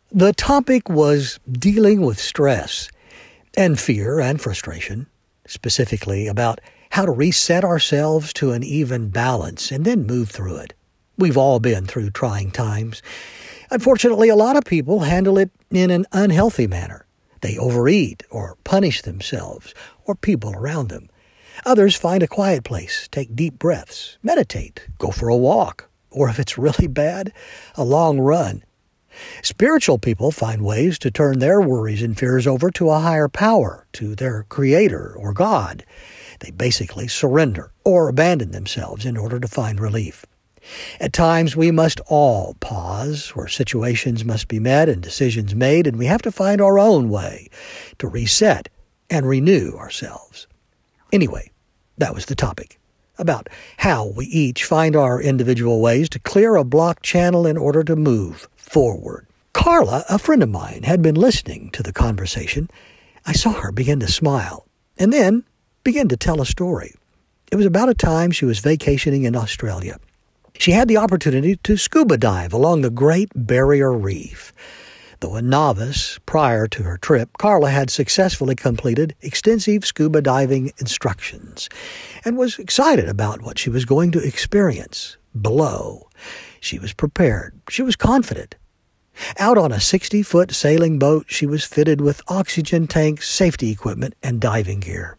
The topic was dealing with stress and fear and frustration, specifically about how to reset ourselves to an even balance and then move through it. We've all been through trying times. Unfortunately, a lot of people handle it in an unhealthy manner. They overeat or punish themselves or people around them. Others find a quiet place, take deep breaths, meditate, go for a walk, or if it's really bad, a long run. Spiritual people find ways to turn their worries and fears over to a higher power, to their Creator or God. They basically surrender or abandon themselves in order to find relief. At times, we must all pause where situations must be met and decisions made, and we have to find our own way to reset and renew ourselves. Anyway, that was the topic, about how we each find our individual ways to clear a blocked channel in order to move forward. Carla, a friend of mine, had been listening to the conversation. I saw her begin to smile and then begin to tell a story. It was about a time she was vacationing in Australia. She had the opportunity to scuba dive along the Great Barrier Reef. Though a novice prior to her trip, Carla had successfully completed extensive scuba diving instructions and was excited about what she was going to experience below. She was prepared. She was confident. Out on a 60-foot sailing boat, she was fitted with oxygen tanks, safety equipment, and diving gear.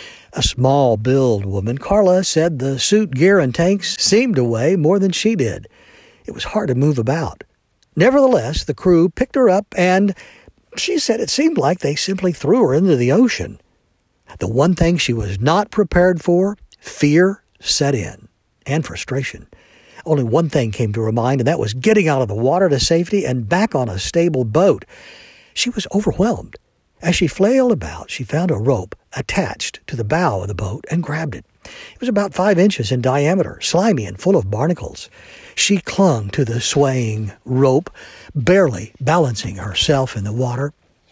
A small-build woman, Carla said the suit, gear, and tanks seemed to weigh more than she did. It was hard to move about. Nevertheless, the crew picked her up, and she said it seemed like they simply threw her into the ocean. The one thing she was not prepared for, fear, set in, and frustration. Only one thing came to her mind, and that was getting out of the water to safety and back on a stable boat. She was overwhelmed. As she flailed about, she found a rope attached to the bow of the boat and grabbed it. It was about 5 inches in diameter, slimy and full of barnacles. She clung to the swaying rope, barely balancing herself in the water.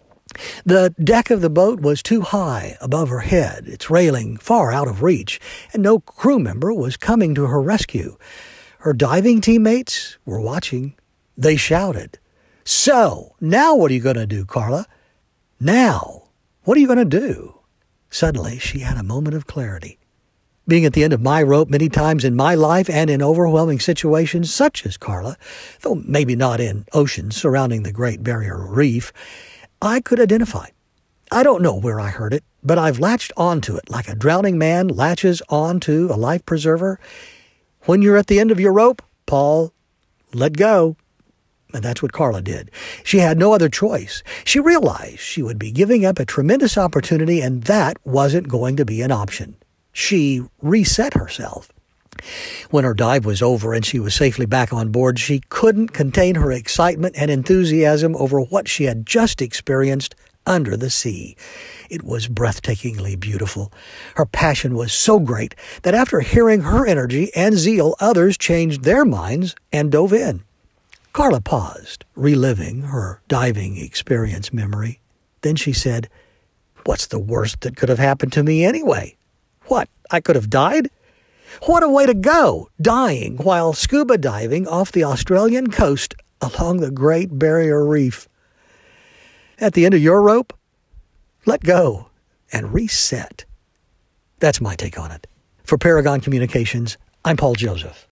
The deck of the boat was too high above her head, its railing far out of reach, and no crew member was coming to her rescue. Her diving teammates were watching. They shouted, "So, now what are you going to do, Carla? Now, what are you going to do?" Suddenly, she had a moment of clarity. Being at the end of my rope many times in my life and in overwhelming situations such as Carla, though maybe not in oceans surrounding the Great Barrier Reef, I could identify. I don't know where I heard it, but I've latched onto it like a drowning man latches onto a life preserver. When you're at the end of your rope, Paul, let go. And that's what Carla did. She had no other choice. She realized she would be giving up a tremendous opportunity, and that wasn't going to be an option. She reset herself. When her dive was over and she was safely back on board, she couldn't contain her excitement and enthusiasm over what she had just experienced under the sea. It was breathtakingly beautiful. Her passion was so great that after hearing her energy and zeal, others changed their minds and dove in. Carla paused, reliving her diving experience memory. Then she said, "What's the worst that could have happened to me anyway? What, I could have died? What a way to go, dying while scuba diving off the Australian coast along the Great Barrier Reef." At the end of your rope, let go and reset. That's my take on it. For Paragon Communications, I'm Paul Joseph.